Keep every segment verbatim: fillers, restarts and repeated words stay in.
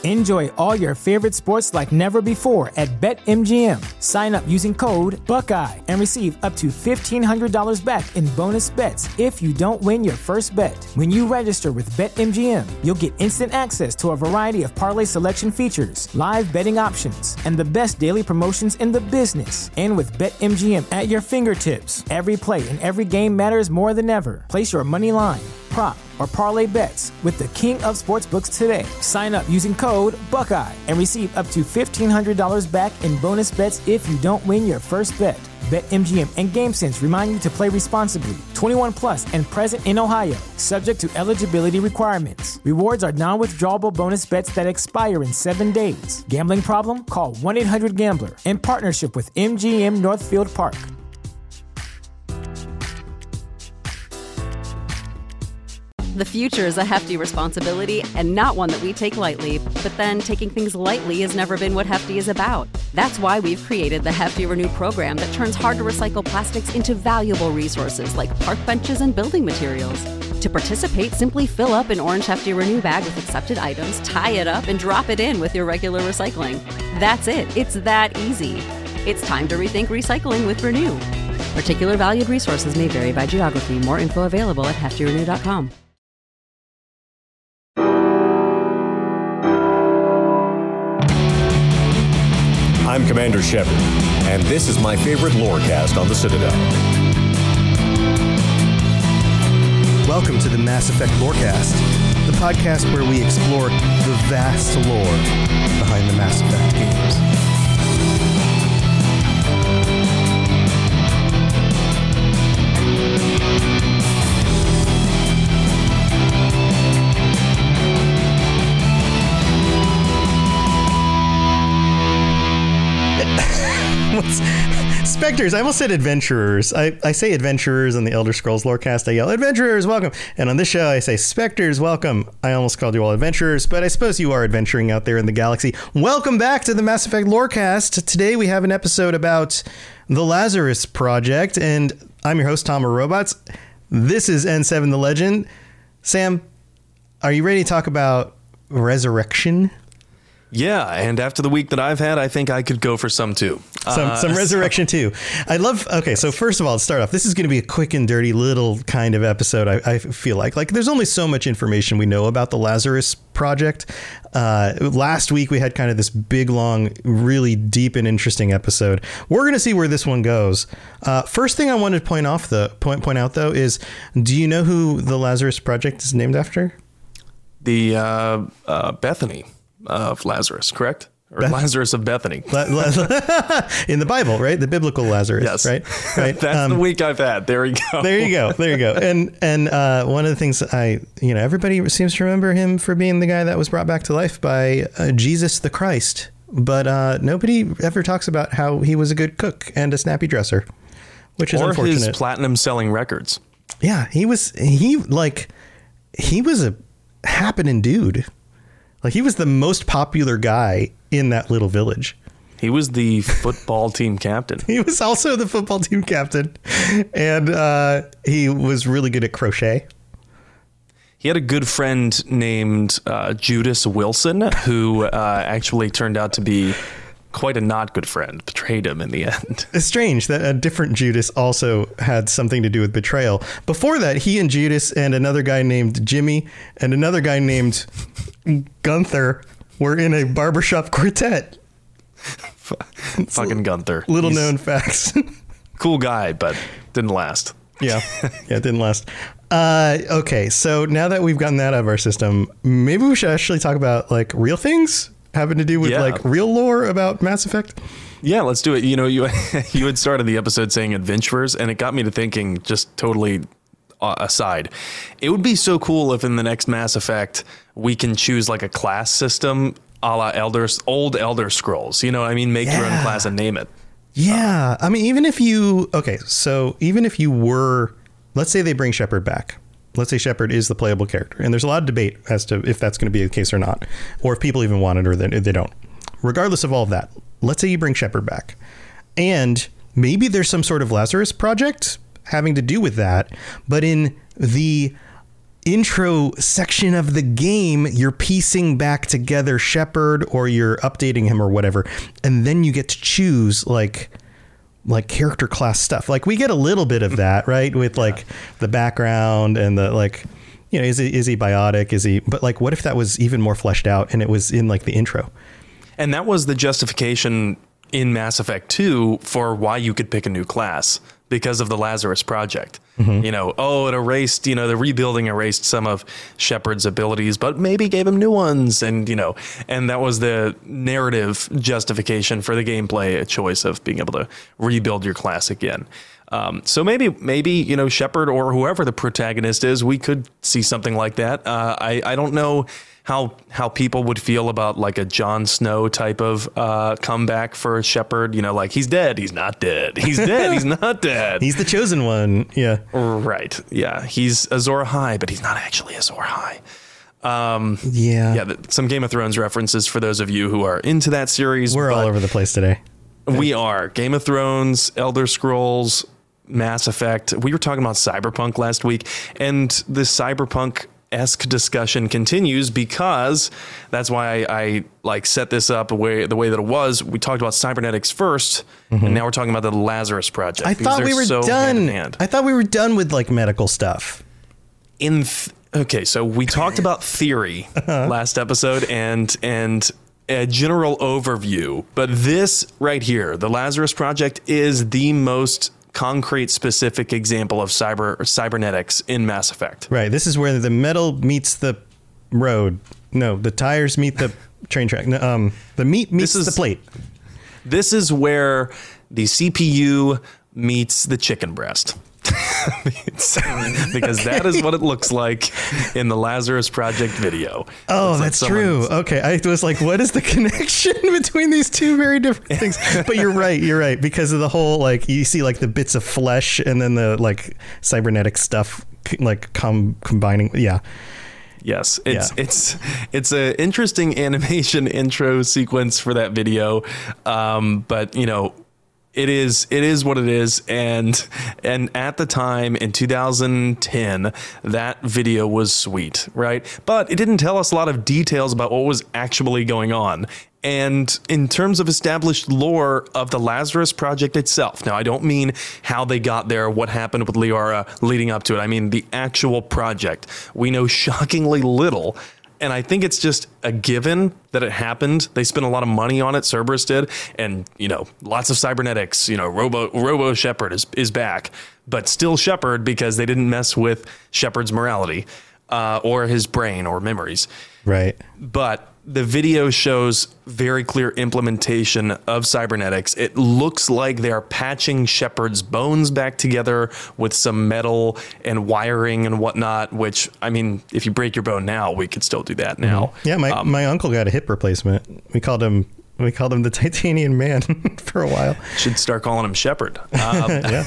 Enjoy all your favorite sports like never before at BetMGM. Sign up using code Buckeye and receive up to fifteen hundred dollars back in bonus bets if you don't win your first bet. When you register with BetMGM, you'll get instant access to a variety of parlay selection features, live betting options, and the best daily promotions in the business. And with BetMGM at your fingertips, every play and every game matters more than ever. Place your money line, prop, or parlay bets with the king of sportsbooks today. Sign up using code Buckeye and receive up to fifteen hundred dollars back in bonus bets if you don't win your first bet. BetMGM and GameSense remind you to play responsibly. twenty-one plus and present in Ohio, subject to eligibility requirements. Rewards are non-withdrawable bonus bets that expire in seven days. Gambling problem? Call one eight hundred gambler in partnership with M G M Northfield Park. The future is a hefty responsibility and not one that we take lightly. But then taking things lightly has never been what Hefty is about. That's why we've created the Hefty Renew program that turns hard-to-recycle plastics into valuable resources like park benches and building materials. To participate, simply fill up an orange Hefty Renew bag with accepted items, tie it up, and drop it in with your regular recycling. That's it. It's that easy. It's time to rethink recycling with Renew. Particular valued resources may vary by geography. More info available at hefty renew dot com. I'm Commander Shepard, and this is my favorite lorecast on the Citadel. Welcome to the Mass Effect Lorecast, the podcast where we explore the vast lore behind the Mass Effect games. Spectres. I almost said adventurers. I, I say adventurers on the Elder Scrolls Lorecast. I yell, adventurers, welcome. And on this show, I say, specters, welcome. I almost called you all adventurers, but I suppose you are adventuring out there in the galaxy. Welcome back to the Mass Effect Lorecast. Today, we have an episode about the Lazarus Project, and I'm your host, Tom Robots. This is N seven the Legend. Sam, are you ready to talk about resurrection? Yeah, and after the week that I've had, I think I could go for some too. Some uh, some resurrection so. too. I love. Okay, so first of all, let's start off. This is going to be a quick and dirty little kind of episode. I, I feel like like there's only so much information we know about the Lazarus Project. Uh, last week we had kind of this big, long, really deep and interesting episode. We're going to see where this one goes. Uh, first thing I wanted to point off the point point out though is, do you know who the Lazarus Project is named after? The uh, uh, Bethany of Lazarus, correct? Or Beth- Lazarus of Bethany. In the Bible, right? The biblical Lazarus, yes. right? Right. That's um, the week I've had. There you go. There you go. There you go. And and uh, one of the things I, you know, everybody seems to remember him for being the guy that was brought back to life by uh, Jesus the Christ. But uh, nobody ever talks about how he was a good cook and a snappy dresser, which is or unfortunate. Or his platinum selling records. Yeah, he was, he like, he was a happening dude. Like, he was the most popular guy in that little village. He was the football team captain. He was also the football team captain. And uh, he was really good at crochet. He had a good friend named uh, Judas Wilson, who uh, actually turned out to be quite a not good friend, betrayed him in the end. It's strange that a different Judas also had something to do with betrayal. Before that, he and Judas and another guy named Jimmy and another guy named Gunther were in a barbershop quartet. Fucking Gunther. Little He's known facts. Cool guy, but didn't last. Yeah. Yeah, it didn't last. Uh, okay, so now that we've gotten that out of our system, maybe we should actually talk about like real things having to do with yeah. like real lore about Mass Effect. Yeah, let's do it. You know, you you had started the episode saying adventurers, and it got me to thinking, just totally aside, it would be so cool if in the next Mass Effect we can choose like a class system a la Elder, old Elder Scrolls. You know what I mean? Make yeah. your own class and name it. Yeah. I mean, even if you, okay, so even if you were, let's say they bring Shepard back. Let's say Shepard is the playable character. And there's a lot of debate as to if that's going to be the case or not, or if people even want it or they, they don't. Regardless of all of that, let's say you bring Shepard back. And maybe there's some sort of Lazarus project having to do with that. But in the intro section of the game, you're piecing back together Shepard or you're updating him or whatever. And then you get to choose like like character class stuff. Like we get a little bit of that, right? With like yeah. the background and the like, you know, is he, is he biotic? Is he, but like, what if that was even more fleshed out and it was in like the intro? And that was the justification in Mass Effect two for why you could pick a new class, because of the Lazarus Project. Mm-hmm. You know, oh, it erased, you know, the rebuilding erased some of Shepard's abilities, but maybe gave him new ones. And, you know, and that was the narrative justification for the gameplay choice of being able to rebuild your class again. Um, so maybe, maybe, you know, Shepard or whoever the protagonist is, we could see something like that. Uh, I, I don't know how how people would feel about like a Jon Snow type of uh, comeback for Shepard. You know, like he's dead, he's not dead. He's dead, he's not dead. He's the chosen one. Yeah. Right. Yeah. He's Azor Ahai, but he's not actually Azor Ahai. Um, yeah. Yeah. The, some Game of Thrones references for those of you who are into that series. We're all over the place today. We are. Game of Thrones, Elder Scrolls, Mass Effect. We were talking about Cyberpunk last week, and the Cyberpunk esque discussion continues because that's why I, I like set this up the way the way that it was. We talked about cybernetics first, mm-hmm. and now we're talking about the Lazarus Project. I thought we were so done. I thought we were done with like medical stuff. In th- okay, so we talked about theory uh-huh. last episode and and a general overview, but this right here, the Lazarus Project, is the most concrete, specific example of cyber cybernetics in Mass Effect. Right. This is where the metal meets the road. No, the tires meet the train track. No, um, the meat meets is, the plate. This is where the C P U meets the chicken breast. Because okay. that is what it looks like in the Lazarus Project video. Oh, that's like true. Okay. I was like, what is the connection between these two very different things? But you're right. You're right. Because of the whole, like, you see like the bits of flesh and then the like cybernetic stuff like com- combining. Yeah. Yes, it's yeah. it's it's an interesting animation intro sequence for that video. Um, but, you know, It is it is what it is, and and at the time in two thousand ten, that video was sweet, right? But it didn't tell us a lot of details about what was actually going on. And in terms of established lore of the Lazarus Project itself, now I don't mean how they got there, what happened with Liara leading up to it. I mean the actual project. We know shockingly little. And I think it's just a given that it happened. They spent a lot of money on it. Cerberus did. And, you know, lots of cybernetics, you know, Robo Robo Shepard is, is back, but still Shepard because they didn't mess with Shepard's morality uh, or his brain or memories. Right. But the video shows very clear implementation of cybernetics. It looks like they're patching Shepard's bones back together with some metal and wiring and whatnot, which, I mean, if you break your bone now, we could still do that now. Mm-hmm. Yeah, my, um, my uncle got a hip replacement. We called him we called him the Titanium Man for a while. Should start calling him Shepard. Um, yeah.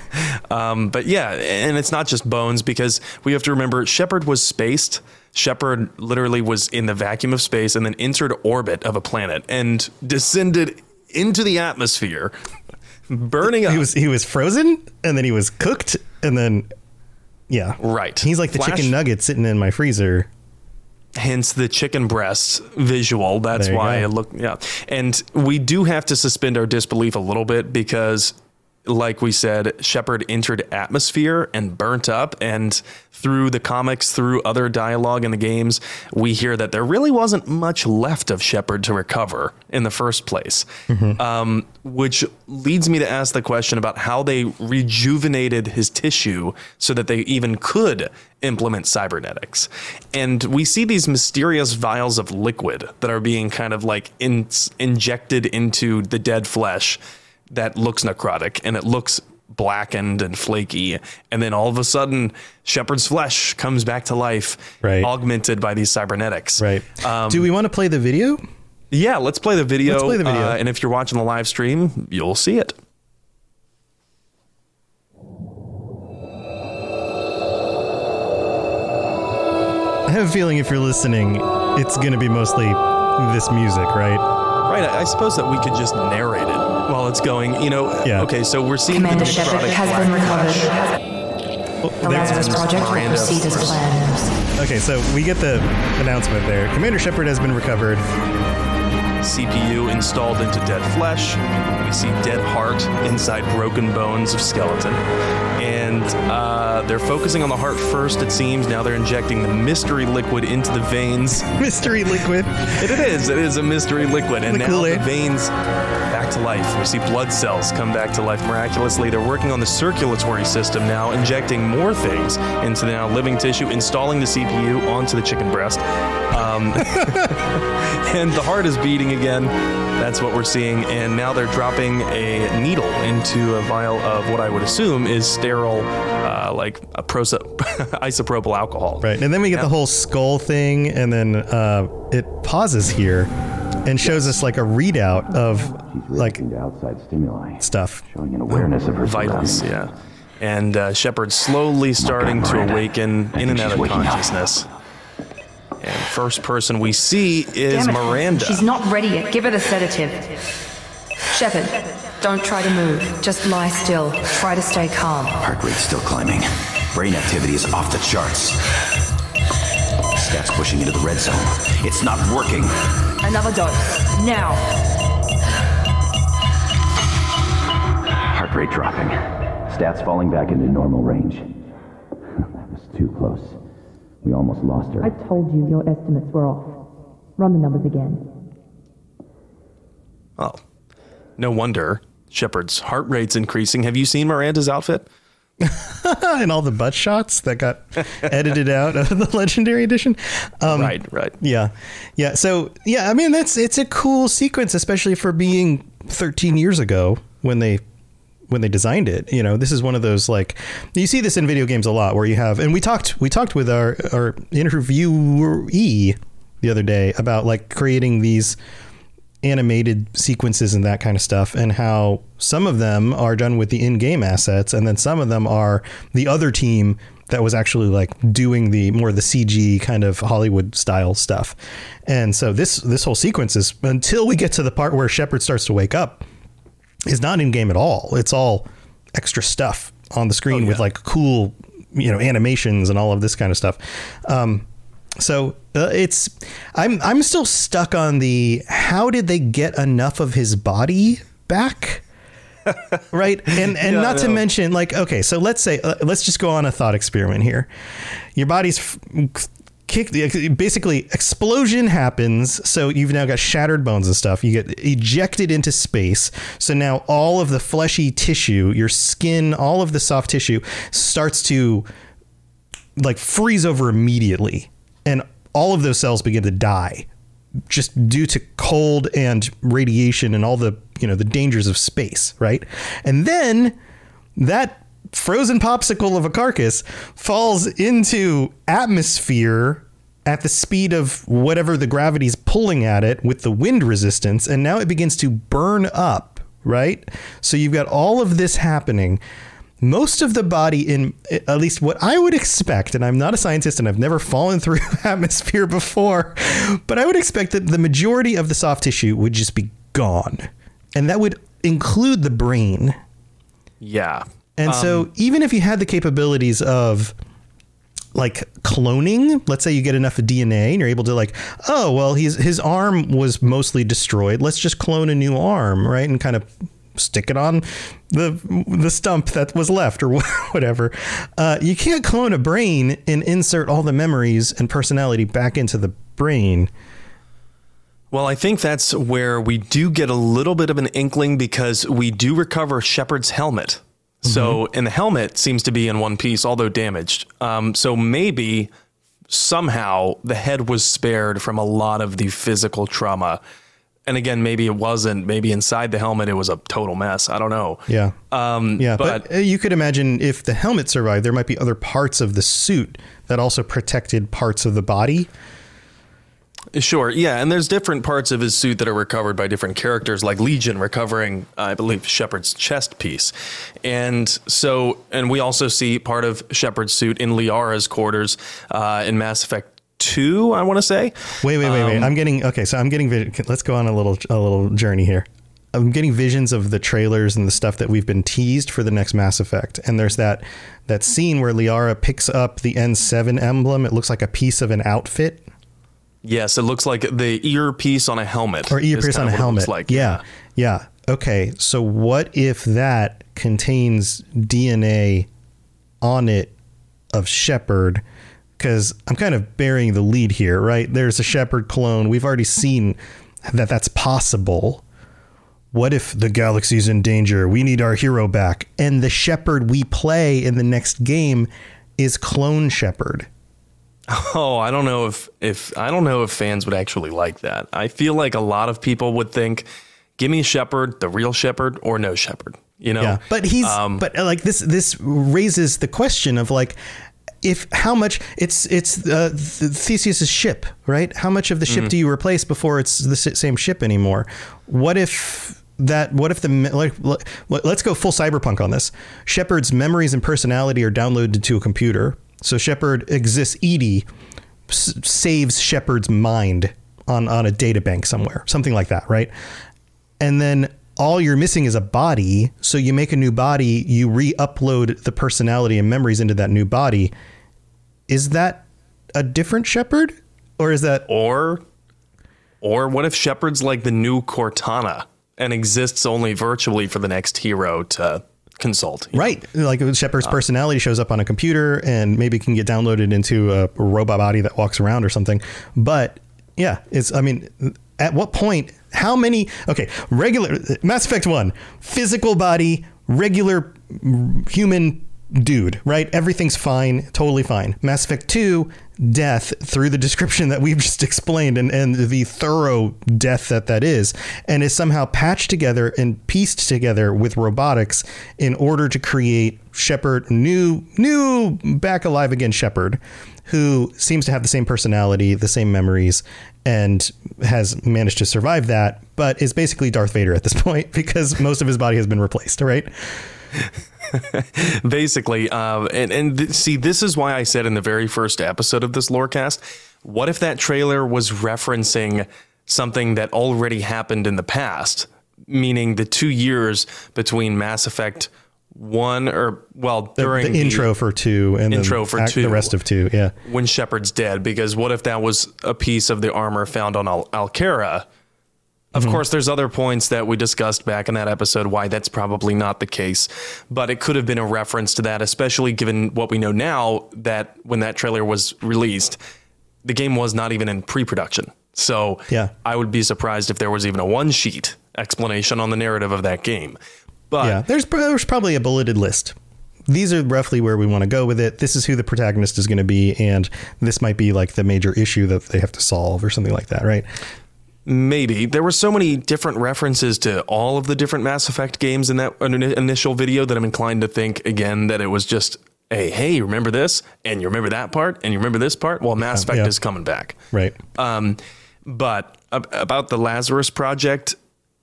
um, but yeah, and it's not just bones, because we have to remember Shepard was spaced. Shepard literally was in the vacuum of space and then entered orbit of a planet and descended into the atmosphere, burning up. He was he was frozen and then he was cooked and then, yeah. Right. He's like the Flash, chicken nugget sitting in my freezer. Hence the chicken breast visual. That's why I look. Yeah. And we do have to suspend our disbelief a little bit because, like we said, Shepard entered atmosphere and burnt up, and through the comics, through other dialogue in the games, we hear that there really wasn't much left of Shepard to recover in the first place. Mm-hmm. Um, which leads me to ask the question about how they rejuvenated his tissue so that they even could implement cybernetics. And we see these mysterious vials of liquid that are being kind of like in, injected into the dead flesh that looks necrotic, and it looks blackened and flaky, and then all of a sudden Shepard's flesh comes back to life, right, augmented by these cybernetics. Right. Um, do we want to play the video? Yeah, let's play the video. Let's play the video. Uh, and if you're watching the live stream, you'll see it. I have a feeling if you're listening, it's going to be mostly this music, right? Right. I suppose that we could just narrate it while it's going, you know. Yeah. Okay, so we're seeing Commander Shepard has been recovered. The Lazarus Project will Miranda. proceed as planned. Okay, so we get the announcement there. Commander Shepard has been recovered. C P U installed into dead flesh. We see dead heart inside broken bones of skeleton. And uh, they're focusing on the heart first, it seems. Now they're injecting the mystery liquid into the veins. Mystery liquid. It is. It is a mystery liquid. And The now Kool-Aid. the veins back to life. We see blood cells come back to life miraculously. They're working on the circulatory system now, injecting more things into the now living tissue, installing the C P U onto the chicken breast. Um, and the heart is beating again. That's what we're seeing. And now they're dropping a needle into a vial of what I would assume is sterile, uh, like a proso- isopropyl alcohol. Right, and then we get Yeah. the whole skull thing, and then uh, it pauses here and shows us like a readout of like to outside stimuli, stuff. showing an awareness of her Vitals, surroundings. yeah. And uh, Shepard's slowly starting to Miranda. awaken I in and think out she's of waking up. consciousness. And first person we see is Damn it. Miranda. She's not ready yet. Give her the sedative. Shepard, don't try to move. Just lie still. Try to stay calm. Heart rate's still climbing. Brain activity is off the charts. Stats pushing into the red zone. It's not working. Another dose. Now. Heart rate dropping. Stats falling back into normal range. That was too close. We almost lost her. I told you your estimates were off. Run the numbers again. Oh, no wonder Shepard's heart rate's increasing. Have you seen Miranda's outfit? And all the butt shots that got edited out of the Legendary Edition. Um, right, right. Yeah, yeah. So yeah, I mean that's it's a cool sequence, especially for being thirteen years ago when they when they designed it. You know, this is one of those like you see this in video games a lot where you have, and we talked we talked with our our interviewee the other day about like creating these animated sequences and that kind of stuff, and how some of them are done with the in-game assets, and then some of them are the other team that was actually like doing the more the C G kind of Hollywood style stuff. And so this this whole sequence is, until we get to the part where Shepard starts to wake up, is not in game at all. It's all extra stuff on the screen. Oh, yeah. With like cool, you know, animations and all of this kind of stuff. Um, So uh, it's I'm I'm still stuck on the how did they get enough of his body back? Right. And and Yeah, not to mention, like, OK, so let's say uh, let's just go on a thought experiment here. Your body's f- kicked. Basically, explosion happens. So you've now got shattered bones and stuff. You get ejected into space. So now all of the fleshy tissue, your skin, all of the soft tissue starts to like freeze over immediately. And all of those cells begin to die just due to cold and radiation and all the, you know, the dangers of space. Right. And then that frozen popsicle of a carcass falls into atmosphere at the speed of whatever the gravity's pulling at it with the wind resistance. And now it begins to burn up. Right. So you've got all of this happening. Most of the body, in at least what I would expect, and I'm not a scientist and I've never fallen through atmosphere before, but I would expect that the majority of the soft tissue would just be gone. And that would include the brain. Yeah. And um, so even if you had the capabilities of like cloning, let's say you get enough D N A and you're able to like, oh, well, he's, his arm was mostly destroyed. Let's just clone a new arm, right? And kind of stick it on the the stump that was left or whatever. Uh, you can't clone a brain and insert all the memories and personality back into the brain. Well, I think that's where we do get a little bit of an inkling, because we do recover Shepard's helmet. Mm-hmm. So, and the helmet seems to be in one piece, although damaged. Um, so maybe somehow the head was spared from a lot of the physical trauma. And again, maybe it wasn't. Maybe inside the helmet, it was a total mess. I don't know. Yeah. Um, yeah. But, but you could imagine if the helmet survived, there might be other parts of the suit that also protected parts of the body. Sure. Yeah. And there's different parts of his suit that are recovered by different characters, like Legion recovering, I believe, Shepard's chest piece. And so, and we also see part of Shepard's suit in Liara's quarters uh, in Mass Effect two, I want to say. Wait, wait, wait, wait. Um, I'm getting, okay, so I'm getting, let's go on a little, a little journey here. I'm getting visions of the trailers and the stuff that we've been teased for the next Mass Effect. And there's that that scene where Liara picks up the N seven emblem. It looks like a piece of an outfit. Yes, it looks like the earpiece on a helmet. Or earpiece on a helmet. Like. Yeah. Yeah. Okay. So what if that contains D N A on it of Shepard? Because I'm kind of burying the lead here, right? There's a Shepard clone. We've already seen that that's possible. What if the galaxy's in danger? We need our hero back. And the Shepard we play in the next game is clone Shepard. Oh, I don't know if, if I don't know if fans would actually like that. I feel like a lot of people would think, give me Shepard, the real Shepard, or no Shepard. You know, yeah, but he's um, but like this this raises the question of like, if how much it's it's uh, Theseus's ship, right? How much of the ship mm-hmm. do you replace before it's the same ship anymore? What if that? What if the like? Let's go full cyberpunk on this. Shepard's memories and personality are downloaded to a computer. So Shepard exists. Edie s- saves Shepard's mind on on a data bank somewhere, something like that, right? And then all you're missing is a body. So you make a new body, you re-upload the personality and memories into that new body. Is that a different Shepard? Or is that... Or, or what if Shepard's like the new Cortana and exists only virtually for the next hero to consult? Right. Know? Like Shepard's uh, personality shows up on a computer and maybe can get downloaded into a robot body that walks around or something. But yeah, it's, I mean, at what point... How many? Okay, regular Mass Effect one, physical body, regular human dude, right? Everything's fine, totally fine. Mass Effect two, death through the description that we've just explained and, and the thorough death that that is, and is somehow patched together and pieced together with robotics in order to create Shepard, new, new back alive again Shepard, who seems to have the same personality, the same memories, and has managed to survive that, but is basically Darth Vader at this point because most of his body has been replaced, right? Basically, uh, and, and th- see, this is why I said in the very first episode of this Lorecast, what if that trailer was referencing something that already happened in the past, meaning the two years between Mass Effect one or well the, during the, the intro for two and intro the, for act, two, the rest of two, yeah, when Shepard's dead, because what if that was a piece of the armor found on Al- Alkera? Of mm-hmm. course, there's other points that we discussed back in that episode why that's probably not the case, but it could have been a reference to that, especially given what we know now that when that trailer was released, the game was not even in pre-production. So yeah. I would be surprised if there was even a one sheet explanation on the narrative of that game. But yeah, there's, there's probably a bulleted list. These are roughly where we want to go with it. This is who the protagonist is going to be. And this might be like the major issue that they have to solve or something like that. Right. Maybe. There were so many different references to all of the different Mass Effect games in that initial video that I'm inclined to think again that it was just a, hey, remember this? And you remember that part? And you remember this part? Well, Mass Effect yeah. is coming back. Right. Um, but ab- about the Lazarus Project,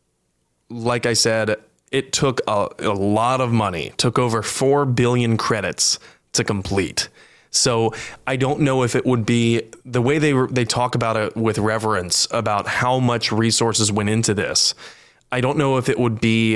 like I said, it took a, a lot of money, took over four billion credits to complete. So I don't know if it would be the way they they talk about it with reverence about how much resources went into this. I don't know if it would be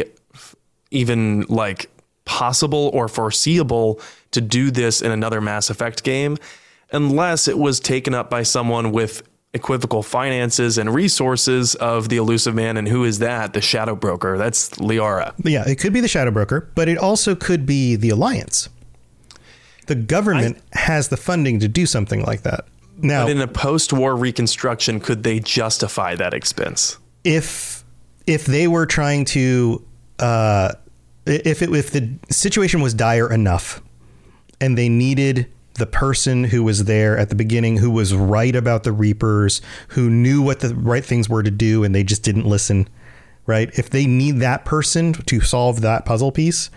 even like possible or foreseeable to do this in another Mass Effect game unless it was taken up by someone with equivocal finances and resources of the Elusive Man. And who is that? The Shadow Broker. That's Liara. Yeah, it could be the Shadow Broker, but it also could be the Alliance. The government I, has the funding to do something like that. Now, but in a post-war reconstruction, could they justify that expense? If if they were trying to, uh, if it, if the situation was dire enough, and they needed the person who was there at the beginning, who was right about the Reapers, who knew what the right things were to do, and they just didn't listen, right? If they need that person to solve that puzzle piece,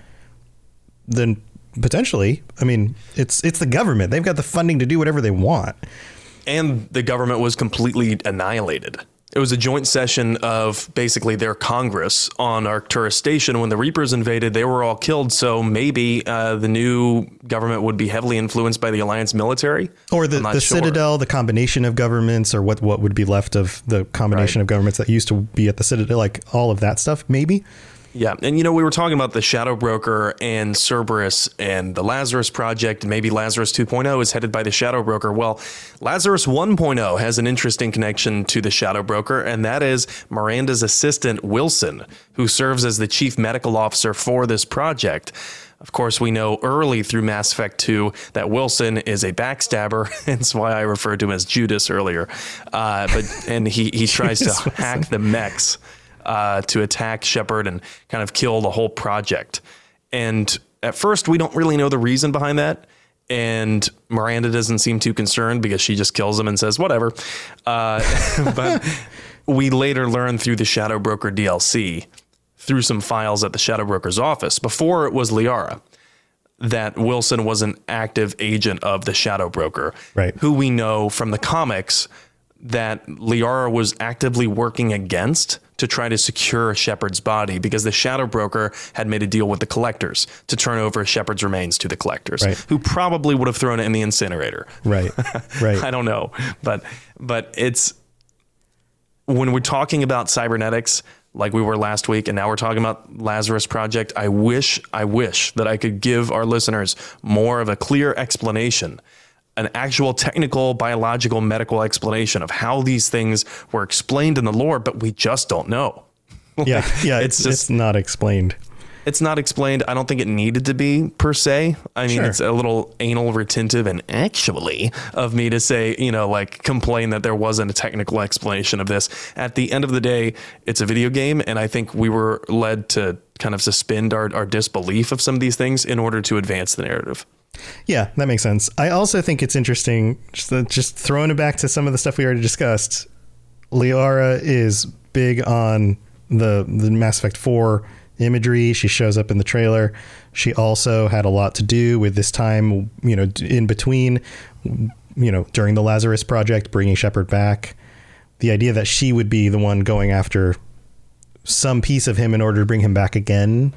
then potentially, I mean, it's it's the government. They've got the funding to do whatever they want. And the government was completely annihilated. It was a joint session of basically their Congress on Arcturus Station. When the Reapers invaded, they were all killed. So maybe uh, the new government would be heavily influenced by the Alliance military. Or the, the sure. Citadel, the combination of governments, or what, what would be left of the combination right. of governments that used to be at the Citadel, like all of that stuff, maybe. Yeah. And, you know, we were talking about the Shadow Broker and Cerberus and the Lazarus Project. Maybe Lazarus two point oh is headed by the Shadow Broker. Well, Lazarus one point oh has an interesting connection to the Shadow Broker, and that is Miranda's assistant, Wilson, who serves as the chief medical officer for this project. Of course, we know early through Mass Effect two that Wilson is a backstabber. Hence why I referred to him as Judas earlier. Uh, but and he, he tries to Wilson. hack the mechs. Uh, to attack Shepard and kind of kill the whole project. And at first, we don't really know the reason behind that. And Miranda doesn't seem too concerned because she just kills him and says, whatever. Uh, but we later learn through the Shadow Broker D L C, through some files at the Shadow Broker's office, before it was Liara, that Wilson was an active agent of the Shadow Broker, right. who we know from the comics that Liara was actively working against to try to secure Shepard's body because the Shadow Broker had made a deal with the Collectors to turn over Shepard's remains to the Collectors, right. who probably would have thrown it in the incinerator. Right, right. I don't know. But but it's, when we're talking about cybernetics, like we were last week, and now we're talking about Lazarus Project, I wish, I wish that I could give our listeners more of a clear explanation, an actual technical, biological, medical explanation of how these things were explained in the lore, but we just don't know. Yeah, yeah, it's, it's just it's not explained. It's not explained. I don't think it needed to be, per se. I mean, sure. It's a little anal retentive and actually of me to say, you know, like complain that there wasn't a technical explanation of this. At the end of the day, it's a video game, and I think we were led to kind of suspend our, our disbelief of some of these things in order to advance the narrative. Yeah, that makes sense. I also think it's interesting, just, just throwing it back to some of the stuff we already discussed. Liara is big on the, the Mass Effect four imagery. She shows up in the trailer. She also had a lot to do with this time, you know, in between, you know, during the Lazarus Project, bringing Shepard back. The idea that she would be the one going after some piece of him in order to bring him back again.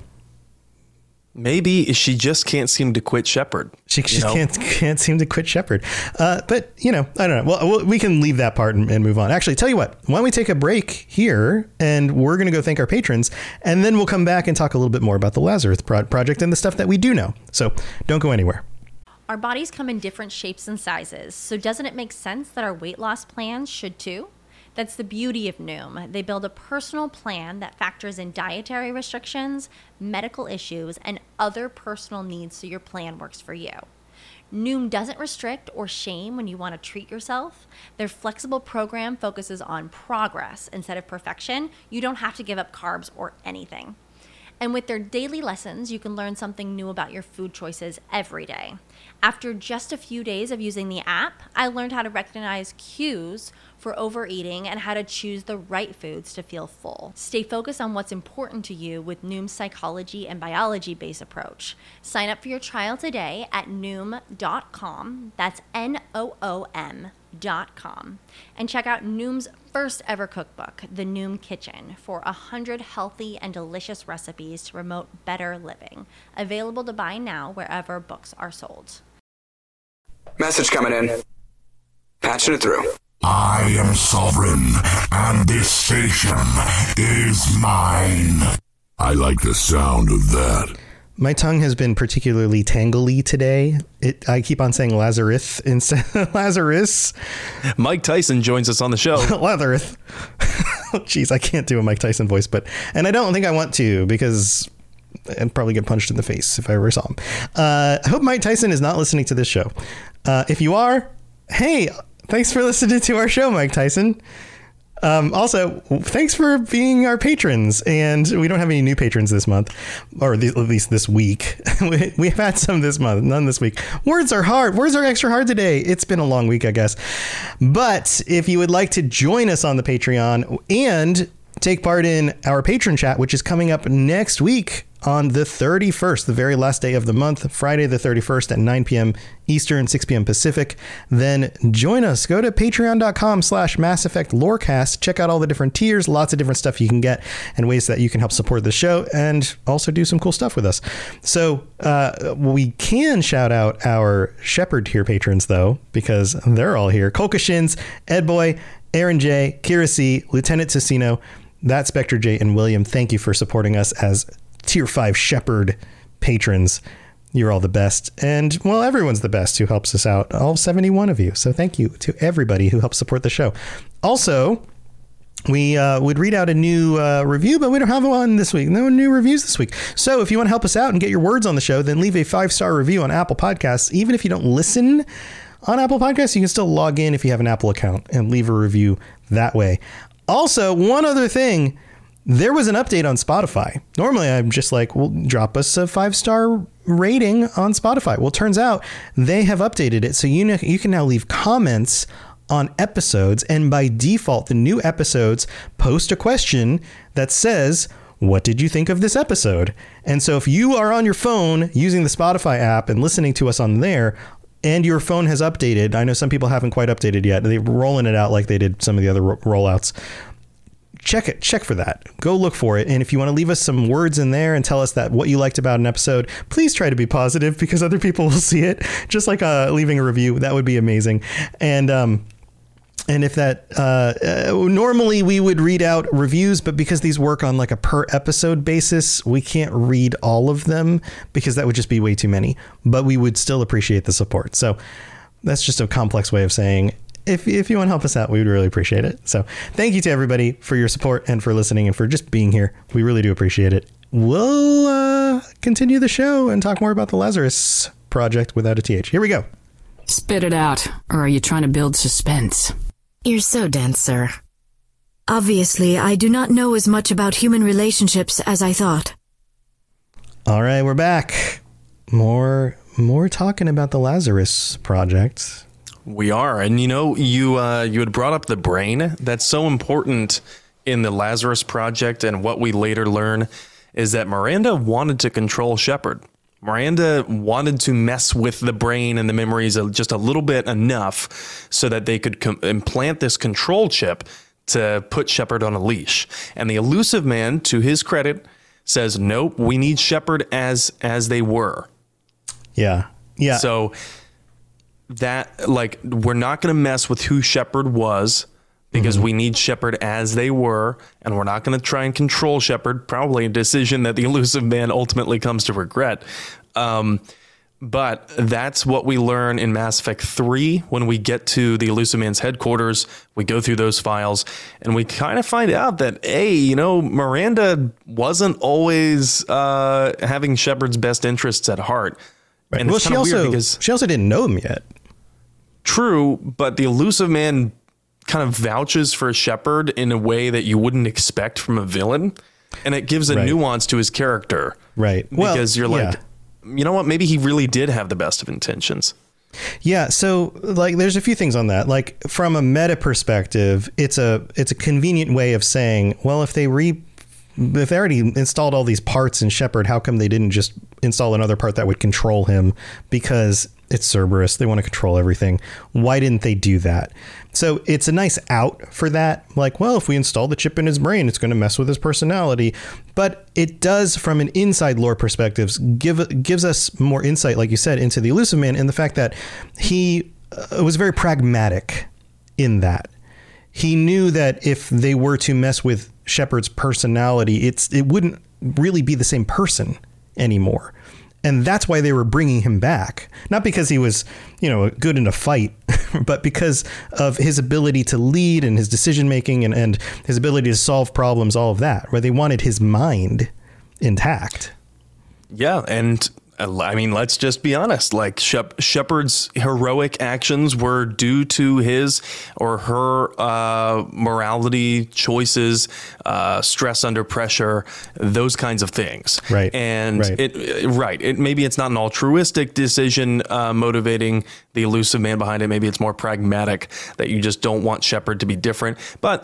Maybe she just can't seem to quit Shepard. She just can't can't seem to quit Shepard. Uh, but, you know, I don't know. Well, we can leave that part and, and move on. Actually, tell you what, why don't we take a break here, and we're going to go thank our patrons, and then we'll come back and talk a little bit more about the Lazarus Pro- Project and the stuff that we do know. So don't go anywhere. Our bodies come in different shapes and sizes, so doesn't it make sense that our weight loss plans should too? That's the beauty of Noom. They build a personal plan that factors in dietary restrictions, medical issues, and other personal needs so your plan works for you. Noom doesn't restrict or shame when you want to treat yourself. Their flexible program focuses on progress instead of perfection. You don't have to give up carbs or anything. And with their daily lessons, you can learn something new about your food choices every day. After just a few days of using the app, I learned how to recognize cues for overeating and how to choose the right foods to feel full. Stay focused on what's important to you with Noom's psychology and biology-based approach. Sign up for your trial today at noom dot com. That's N O O M dot com. And check out Noom's first ever cookbook, The Noom Kitchen, for one hundred healthy and delicious recipes to promote better living. Available to buy now wherever books are sold. Message coming in. Patching it through. I am sovereign, and this station is mine. I like the sound of that. My tongue has been particularly tangly today. It, I keep on saying Lazarus instead of Lazarus. Mike Tyson joins us on the show. Lazarus. Jeez, I can't do a Mike Tyson voice, but and I don't think I want to because I'd probably get punched in the face if I ever saw him. Uh, I hope Mike Tyson is not listening to this show. Uh, if you are, hey, thanks for listening to our show, Mike Tyson. Um, also, thanks for being our patrons. And we don't have any new patrons this month, or the, at least this week. we, we've had some this month, none this week. Words are hard. Words are extra hard today. It's been a long week, I guess. But if you would like to join us on the Patreon and take part in our patron chat, which is coming up next week on the thirty-first, the very last day of the month, Friday the thirty-first at nine p.m. Eastern, six p.m. Pacific. Then join us. Go to patreon.com slash Mass Effect Lorecast. Check out all the different tiers, lots of different stuff you can get and ways that you can help support the show and also do some cool stuff with us. So uh, we can shout out our Shepherd tier patrons, though, because they're all here. Kolkashins, Ed Boy, Aaron J, Kira C, Lieutenant Cicino, That Spectre J, and William. Thank you for supporting us as tier five Shepherd patrons. You're all the best. And, well, everyone's the best who helps us out. All seventy-one of you. So thank you to everybody who helps support the show. Also, we uh, would read out a new uh, review, but we don't have one this week. No new reviews this week. So if you want to help us out and get your words on the show, then leave a five-star review on Apple Podcasts. Even if you don't listen on Apple Podcasts, you can still log in if you have an Apple account and leave a review that way. Also, one other thing. There was an update on Spotify. Normally, I'm just like, well, drop us a five-star rating on Spotify. Well, turns out they have updated it. So you know, you can now leave comments on episodes. And by default, the new episodes post a question that says, what did you think of this episode? And so if you are on your phone using the Spotify app and listening to us on there, and your phone has updated, I know some people haven't quite updated yet. They're rolling it out like they did some of the other ro- rollouts. Check it. Check for that. Go look for it. And if you want to leave us some words in there and tell us that what you liked about an episode, please try to be positive because other people will see it. Just like uh, leaving a review. That would be amazing. And um, and if that uh, uh, normally we would read out reviews, but because these work on like a per episode basis, we can't read all of them because that would just be way too many. But we would still appreciate the support. So that's just a complex way of saying If if you want to help us out, we would really appreciate it. So thank you to everybody for your support and for listening and for just being here. We really do appreciate it. We'll uh, continue the show and talk more about the Lazarus Project without a T H. Here we go. Spit it out, or are you trying to build suspense? You're so dense, sir. Obviously, I do not know as much about human relationships as I thought. All right, we're back. More more talking about the Lazarus Project. We are. And, you know, you uh, you had brought up the brain. That's so important in the Lazarus Project. And what we later learn is that Miranda wanted to control Shepard. Miranda wanted to mess with the brain and the memories just a little bit enough so that they could com- implant this control chip to put Shepard on a leash. And the Elusive Man, to his credit, says, nope, we need Shepard as as they were. Yeah. Yeah. So that, like, we're not going to mess with who Shepard was because mm-hmm. we need Shepard as they were, and we're not going to try and control Shepard, probably a decision that the Elusive Man ultimately comes to regret. Um, but that's what we learn in Mass Effect three when we get to the Elusive Man's headquarters. We go through those files, and we kind of find out that, hey, you know, Miranda wasn't always uh, having Shepard's best interests at heart. Right. And well, it's she also because, she also didn't know him yet. True, but the Elusive Man kind of vouches for Shepard in a way that you wouldn't expect from a villain, and it gives a right. nuance to his character. Right. Because well, you're like, yeah. you know what? Maybe he really did have the best of intentions. Yeah. So, like, there's a few things on that. Like, from a meta perspective, it's a it's a convenient way of saying, well, if they re if they already installed all these parts in Shepard, how come they didn't just install another part that would control him? Because it's Cerberus. They want to control everything. Why didn't they do that? So it's a nice out for that. Like, well, if we install the chip in his brain, it's going to mess with his personality. But it does, from an inside lore perspective, give gives us more insight, like you said, into the Elusive Man and the fact that he uh, was very pragmatic in that. He knew that if they were to mess with Shepard's personality, it's it wouldn't really be the same person anymore. And that's why they were bringing him back. Not because he was, you know, good in a fight, but because of his ability to lead and his decision making and, and his ability to solve problems, all of that, where they wanted his mind intact. Yeah. And I mean, let's just be honest, like Shep- Shepard's heroic actions were due to his or her uh, morality choices, uh, stress under pressure, those kinds of things. Right. And right. it, right. It, maybe it's not an altruistic decision uh, motivating the Elusive Man behind it. Maybe it's more pragmatic that you just don't want Shepard to be different. But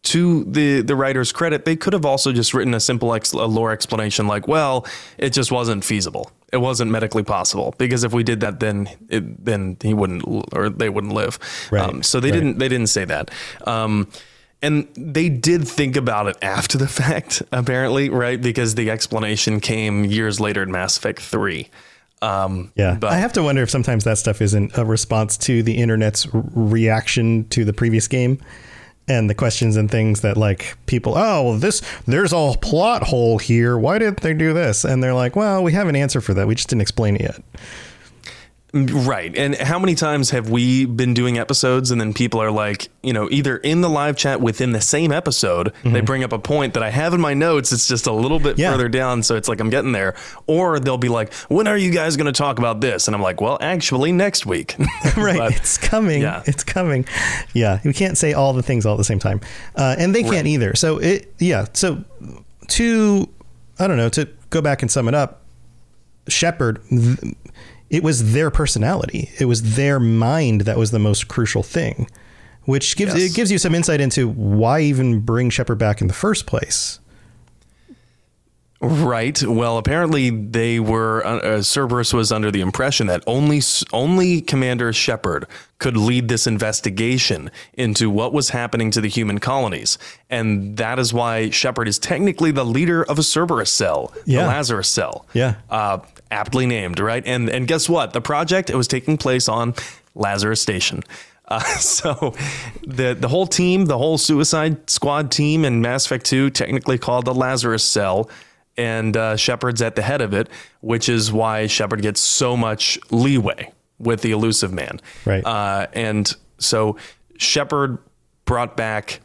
to the, the writer's credit, they could have also just written a simple ex, a lore explanation like, well, it just wasn't feasible. It wasn't medically possible, because if we did that, then it, then he wouldn't, or they wouldn't live. Right. Um, so they right. didn't they didn't say that. Um, and they did think about it after the fact, apparently, right? Because the explanation came years later in Mass Effect three. Um, yeah, but I have to wonder if sometimes that stuff isn't a response to the internet's r- reaction to the previous game. And the questions and things that like people, oh, well, this there's a plot hole here. Why didn't they do this? And they're like, well, we have an answer for that. We just didn't explain it yet. Right. And how many times have we been doing episodes and then people are like, you know, either in the live chat within the same episode, mm-hmm. they bring up a point that I have in my notes. It's just a little bit yeah. further down. So it's like I'm getting there. Or they'll be like, when are you guys going to talk about this? And I'm like, well, actually next week. Right. But, it's coming. Yeah. It's coming. Yeah. We can't say all the things all at the same time. Uh, and they can't right. either. So it yeah. So to I don't know, to go back and sum it up, Shepard, th- it was their personality. It was their mind that was the most crucial thing, which gives yes. it gives you some insight into why even bring Shepard back in the first place. Right. Well, apparently they were uh, Cerberus was under the impression that only only Commander Shepard could lead this investigation into what was happening to the human colonies. And that is why Shepard is technically the leader of a Cerberus cell, yeah. the Lazarus cell. Yeah. Uh, aptly named. Right. And and guess what? The project, it was taking place on Lazarus Station. Uh, so the the whole team, the whole Suicide Squad team in Mass Effect two, technically called the Lazarus Cell. And uh, Shepard's at the head of it, which is why Shepard gets so much leeway with the Elusive Man. Right. Uh, and so Shepard brought back,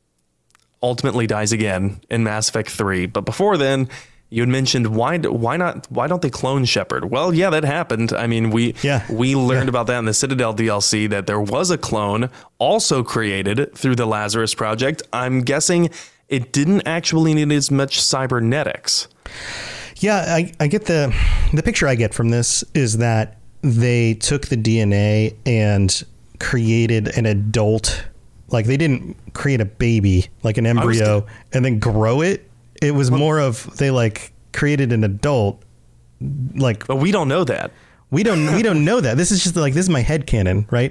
ultimately dies again in Mass Effect three. But before then, you had mentioned why why not why don't they clone Shepard? Well, yeah, that happened. I mean, we yeah. we learned yeah. about that in the Citadel D L C, that there was a clone also created through the Lazarus Project. I'm guessing it didn't actually need as much cybernetics. Yeah, I, I get the the picture I get from this is that they took the D N A and created an adult. Like they didn't create a baby, like an embryo, th- and then grow it. It was well, more of they like created an adult. Like, but we don't know that. We don't we don't know that. This is just like this is my headcanon, right?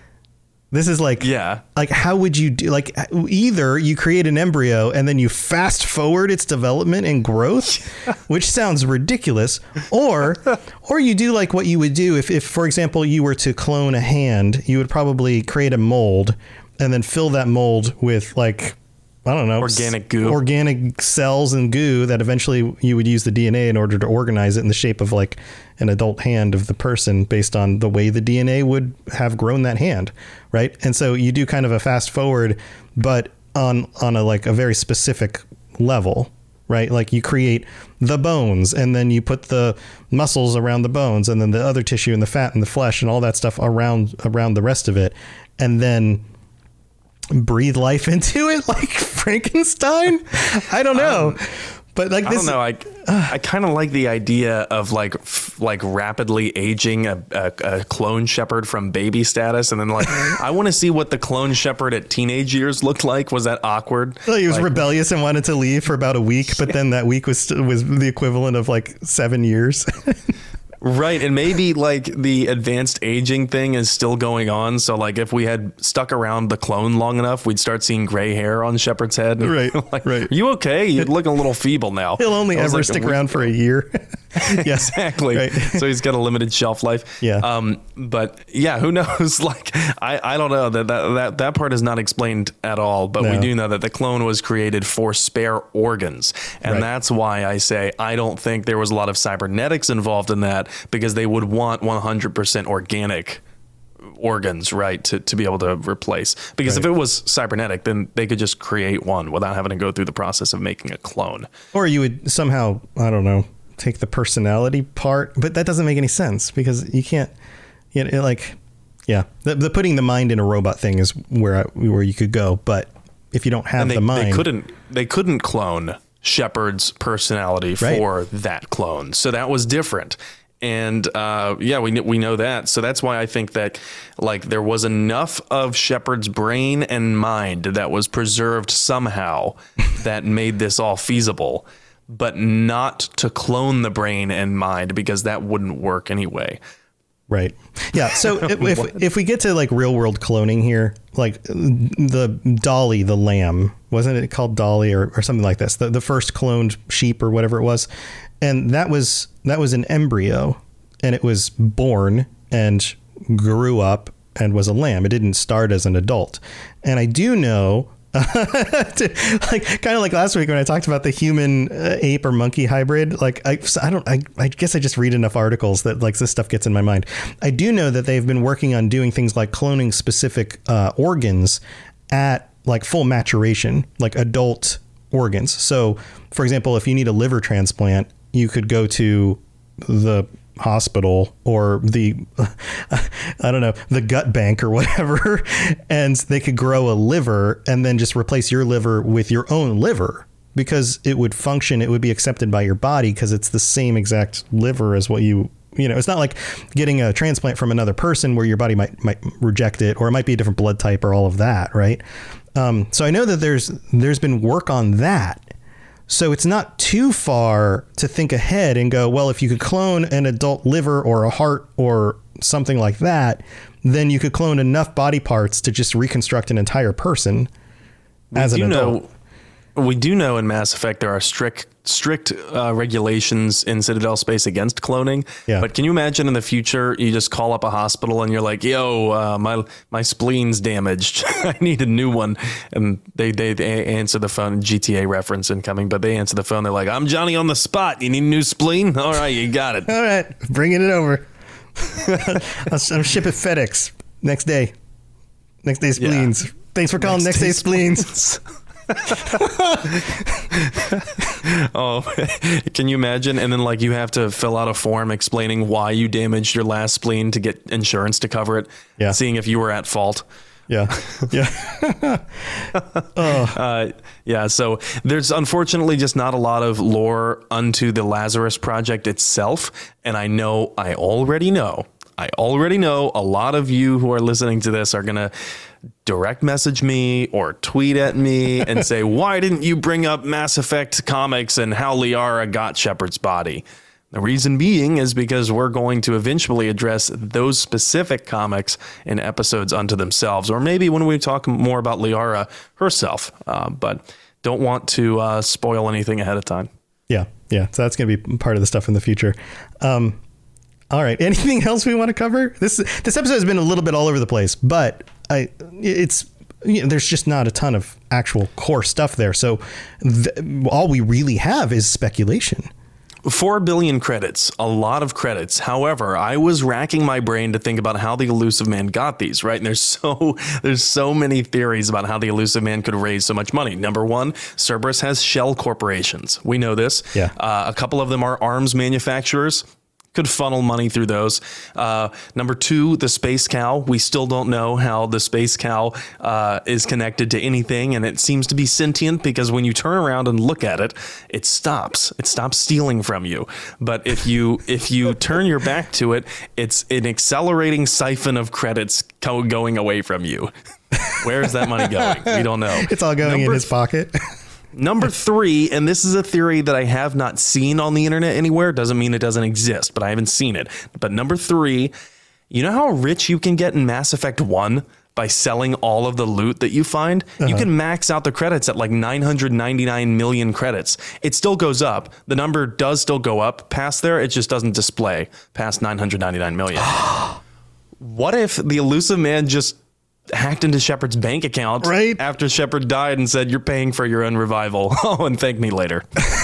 This is like, yeah, like, how would you do, like, either you create an embryo and then you fast forward its development and growth, which sounds ridiculous, or, or you do like what you would do if, if, for example, you were to clone a hand, you would probably create a mold and then fill that mold with like, I don't know, organic goo, organic cells and goo that eventually you would use the D N A in order to organize it in the shape of like an adult hand of the person based on the way the D N A would have grown that hand. Right. And so you do kind of a fast forward, but on on a like a very specific level. Right. Like you create the bones and then you put the muscles around the bones and then the other tissue and the fat and the flesh and all that stuff around around the rest of it. And then breathe life into it like Frankenstein. I don't know. Um, But like this, I don't know. I uh, I kind of like the idea of like f- like rapidly aging a, a, a clone Shepard from baby status, and then like I want to see what the clone Shepard at teenage years looked like. Was that awkward? Well, he was like, rebellious and wanted to leave for about a week, but then that week was was the equivalent of like seven years. Right. And maybe like the advanced aging thing is still going on. So like if we had stuck around the clone long enough, we'd start seeing gray hair on Shepard's head. Right. Like, right. Are you okay? You're looking a little feeble now. He'll only ever like, stick around for a year. Yeah. Exactly. Right. So he's got a limited shelf life. Yeah. Um, but yeah, who knows? Like, I, I don't know that, that, that, that part is not explained at all, but no. we do know that the clone was created for spare organs. And right. that's why I say, I don't think there was a lot of cybernetics involved in that, because they would want one hundred percent organic organs, right, to, to be able to replace. Because right. if it was cybernetic, then they could just create one without having to go through the process of making a clone. Or you would somehow, I don't know, take the personality part, but that doesn't make any sense because you can't, you know, like, yeah, the, the putting the mind in a robot thing is where I, where you could go. But if you don't have they, the mind, they couldn't they couldn't clone Shepard's personality right. for that clone, so that was different. And uh, yeah, we we know that. So that's why I think that like there was enough of Shepard's brain and mind that was preserved somehow that made this all feasible, but not to clone the brain and mind because that wouldn't work anyway. Right. Yeah. So if, if if we get to like real world cloning here, like the Dolly, the lamb, wasn't it called Dolly or, or something like this? The the first cloned sheep or whatever it was. And that was that was an embryo, and it was born and grew up and was a lamb. It didn't start as an adult. And I do know, like kind of like last week when I talked about the human uh, ape or monkey hybrid, like I, I don't, I, I guess I just read enough articles that like this stuff gets in my mind. I do know that they've been working on doing things like cloning specific uh, organs at like full maturation, like adult organs. So, for example, if you need a liver transplant, you could go to the hospital or the, I don't know, the gut bank or whatever, and they could grow a liver and then just replace your liver with your own liver because it would function. It would be accepted by your body because it's the same exact liver as what you, you know, it's not like getting a transplant from another person where your body might, might reject it, or it might be a different blood type or all of that. Right. Um, so I know that there's, there's been work on that. So it's not too far to think ahead and go, well, if you could clone an adult liver or a heart or something like that, then you could clone enough body parts to just reconstruct an entire person we as an do adult. Know, we do know in Mass Effect there are strict strict uh, regulations in Citadel space against cloning. Yeah. But can you imagine in the future you just call up a hospital and you're like, yo, uh, my my spleen's damaged. I need a new one. And they, they, they answer the phone, G T A reference incoming, but they answer the phone. They're like, I'm Johnny on the spot. You need a new spleen? All right, you got it. All right, bringing it over. I'll, I'll ship it FedEx next day. Next day spleens. Yeah. Thanks for calling Next, next Day, day Spleens. spleens. Oh, can you imagine? And then like you have to fill out a form explaining why you damaged your last spleen to get insurance to cover it. Yeah. Seeing if you were at fault. Yeah. Yeah. oh. uh, yeah. So there's unfortunately just not a lot of lore unto the Lazarus Project itself. And I know, I already know, I already know a lot of you who are listening to this are going to direct message me or tweet at me and say, why didn't you bring up Mass Effect comics and how Liara got Shepard's body? The reason being is because we're going to eventually address those specific comics in episodes unto themselves, or maybe when we talk more about Liara herself, uh, but don't want to uh, spoil anything ahead of time. Yeah. Yeah. So that's going to be part of the stuff in the future. Um, all right. Anything else we want to cover? This, this episode has been a little bit all over the place, but I, it's, you know, there's just not a ton of actual core stuff there. So th- all we really have is speculation. Four billion credits, a lot of credits. However, I was racking my brain to think about how the Elusive Man got these, right? And there's so there's so many theories about how the Elusive Man could raise so much money. Number one, Cerberus has shell corporations. We know this. Yeah. Uh, a couple of them are arms manufacturers. Could funnel money through those. Uh, number two, the Space Cow. We still don't know how the Space Cow uh, is connected to anything, and it seems to be sentient because when you turn around and look at it, it stops. It stops stealing from you. But if you if you turn your back to it, it's an accelerating siphon of credits co- going away from you. Where's that money going? We don't know. It's all going Number in his pocket. Number three, and this is a theory that I have not seen on the internet anywhere. Doesn't mean it doesn't exist, but I haven't seen it. But number three, you know how rich you can get in Mass Effect one by selling all of the loot that you find? Uh-huh. You can max out the credits at like nine hundred ninety-nine million credits. It still goes up. The number does still go up. Past there, it just doesn't display past nine hundred ninety-nine million. What if the Elusive Man just hacked into Shepard's bank account right after Shepard died and said, you're paying for your own revival. Oh, and thank me later.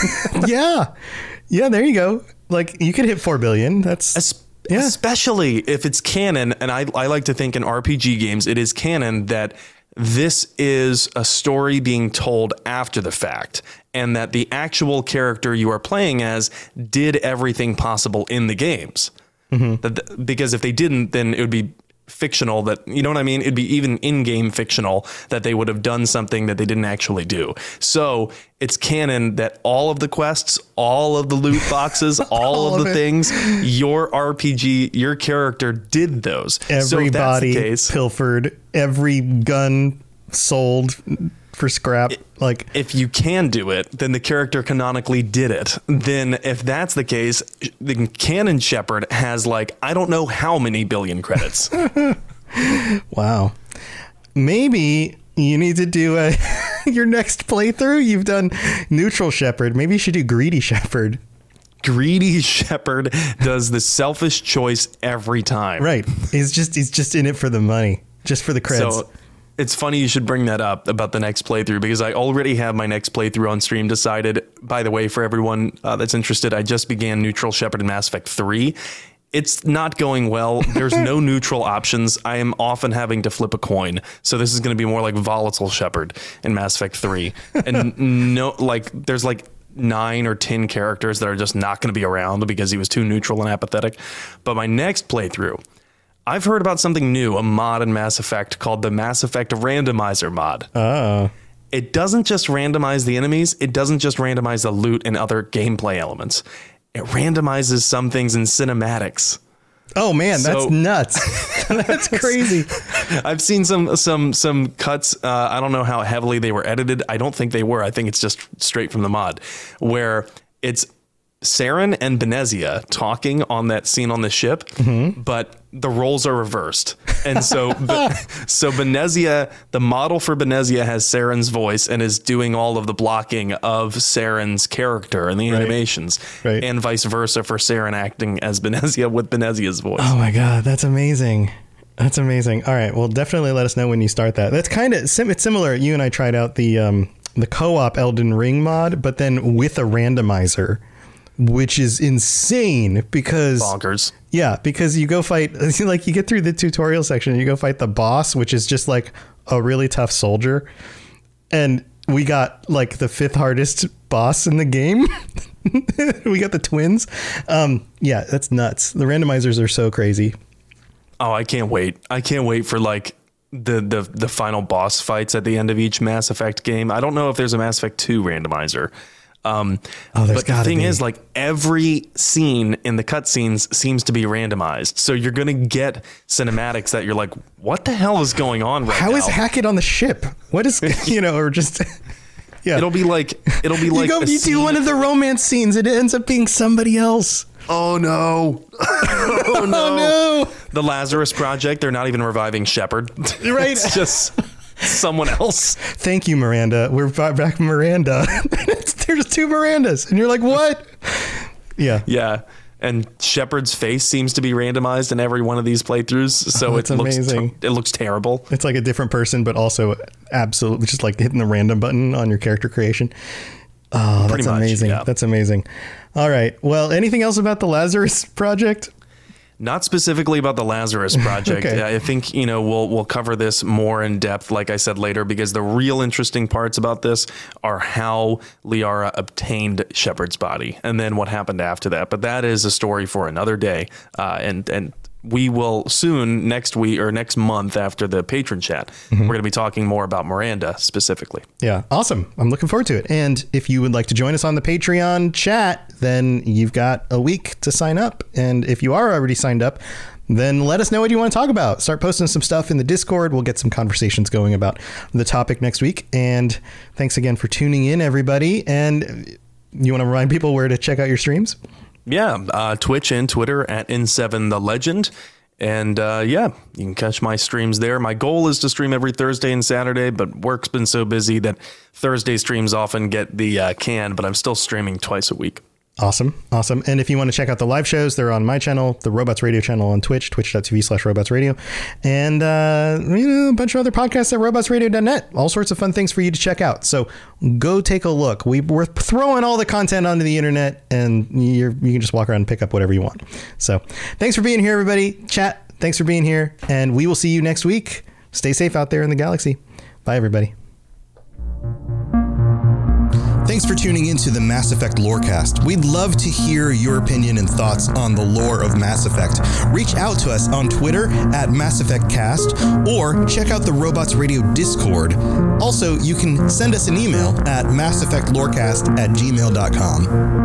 yeah. Yeah. There you go. Like you could hit four billion. That's Es- yeah. Especially if it's canon. And I, I like to think in R P G games, it is canon that this is a story being told after the fact, and that the actual character you are playing as did everything possible in the games. Mm-hmm. That, because if they didn't, then it would be fictional that, you know what I mean? It'd be even in-game fictional that they would have done something that they didn't actually do. So it's canon that all of the quests, all of the loot boxes, all, all of, of the it. things, your R P G, your character did those. Everybody so case, pilfered, every gun sold for scrap. It, like if you can do it, then the character canonically did it. Then if that's the case, the canon Shepard has like, I don't know how many billion credits. Wow. Maybe you need to do a your next playthrough. You've done neutral Shepard. Maybe you should do greedy Shepard. Greedy Shepard does the selfish choice every time. Right. He's just he's just in it for the money, just for the creds. So, it's funny you should bring that up about the next playthrough, because I already have my next playthrough on stream decided. By the way, for everyone uh, that's interested, I just began Neutral Shepard in Mass Effect three. It's not going well. There's no neutral options. I am often having to flip a coin. So this is going to be more like Volatile Shepard in Mass Effect three. And no, like there's like nine or ten characters that are just not going to be around because he was too neutral and apathetic. But my next playthrough, I've heard about something new, a mod in Mass Effect called the Mass Effect Randomizer mod. Oh. It doesn't just randomize the enemies. It doesn't just randomize the loot and other gameplay elements. It randomizes some things in cinematics. Oh man, so, that's nuts. That's crazy. I've seen some some some cuts. Uh, I don't know how heavily they were edited. I don't think they were. I think it's just straight from the mod, where it's Saren and Benezia talking on that scene on the ship, mm-hmm. but the roles are reversed. And so, so Benezia, the model for Benezia has Saren's voice and is doing all of the blocking of Saren's character and the right. animations, right. and vice versa for Saren acting as Benezia with Benezia's voice. Oh my God, that's amazing. That's amazing. All right. Well, definitely let us know when you start that. That's kind of, sim- it's similar. You and I tried out the, um, the co-op Elden Ring mod, but then with a randomizer, which is insane because bonkers. Yeah, because you go fight, like you get through the tutorial section and you go fight the boss, which is just like a really tough soldier. And we got like the fifth hardest boss in the game. We got the twins. Um, yeah, that's nuts. The randomizers are so crazy. Oh, I can't wait. I can't wait for like the, the, the final boss fights at the end of each Mass Effect game. I don't know if there's a Mass Effect two randomizer. Um, oh, but the thing be. is, like every scene in the cutscenes seems to be randomized. So you're going to get cinematics that you're like, what the hell is going on right How now? How is Hackett on the ship? What is, you know, or just, yeah. It'll be like, it'll be like, you, go, you do one of the romance scenes. It ends up being somebody else. Oh no. Oh no. Oh no. The Lazarus Project. They're not even reviving Shepard. Right. It's just someone else. Thank you, Miranda. We're back Miranda. There's two Mirandas. And you're like, what? Yeah. Yeah. And Shepard's face seems to be randomized in every one of these playthroughs. So oh, it looks amazing. T- it looks terrible. It's like a different person, but also absolutely just like hitting the random button on your character creation. Oh, that's much, amazing. Yeah. That's amazing. All right. Well, anything else about the Lazarus Project? Not specifically about the Lazarus Project. Okay. I think, you know, we'll we'll cover this more in depth, like I said, later, because the real interesting parts about this are how Liara obtained Shepard's body and then what happened after that. But that is a story for another day. Uh, and and we will soon, next week or next month after the patron chat, mm-hmm. we're going to be talking more about Miranda specifically. Yeah. Awesome. I'm looking forward to it. And if you would like to join us on the Patreon chat, then you've got a week to sign up. And if you are already signed up, then let us know what you want to talk about. Start posting some stuff in the Discord. We'll get some conversations going about the topic next week. And thanks again for tuning in, everybody. And you want to remind people where to check out your streams? Yeah, uh, Twitch and Twitter at N seven The Legend. And uh, yeah, you can catch my streams there. My goal is to stream every Thursday and Saturday, but work's been so busy that Thursday streams often get the uh, can, but I'm still streaming twice a week. Awesome. Awesome. And if you want to check out the live shows, they're on my channel, the Robots Radio channel on Twitch, twitch.tv slash robots radio. And, uh, you know, a bunch of other podcasts at robots radio dot net. All sorts of fun things for you to check out. So go take a look. We, we're throwing all the content onto the internet, and you're, you can just walk around and pick up whatever you want. So thanks for being here, everybody. Chat, thanks for being here. And we will see you next week. Stay safe out there in the galaxy. Bye, everybody. Thanks for tuning into the Mass Effect Lorecast. We'd love to hear your opinion and thoughts on the lore of Mass Effect. Reach out to us on Twitter at Mass Effect Cast or check out the Robots Radio Discord. Also, you can send us an email at mass effect lorecast at gmail dot com.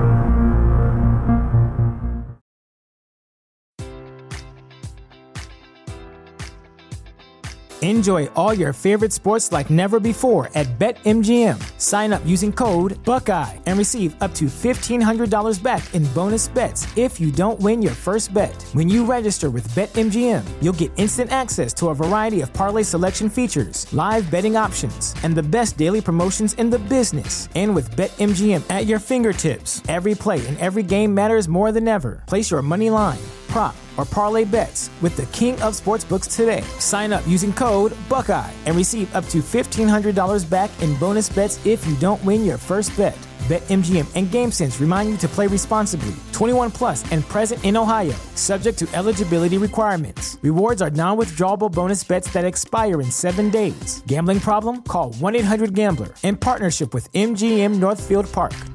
Enjoy all your favorite sports like never before at BetMGM. Sign up using code Buckeye and receive up to fifteen hundred dollars back in bonus bets if you don't win your first bet. When you register with BetMGM, you'll get instant access to a variety of parlay selection features, live betting options, and the best daily promotions in the business. And with BetMGM at your fingertips, every play and every game matters more than ever. Place your money line, prop, or parlay bets with the king of sportsbooks today. Sign up using code Buckeye and receive up to fifteen hundred dollars back in bonus bets if you don't win your first bet. BetMGM and GameSense remind you to play responsibly. twenty-one plus and present in Ohio, subject to eligibility requirements. Rewards are non-withdrawable bonus bets that expire in seven days. Gambling problem? Call one eight hundred gambler in partnership with M G M Northfield Park.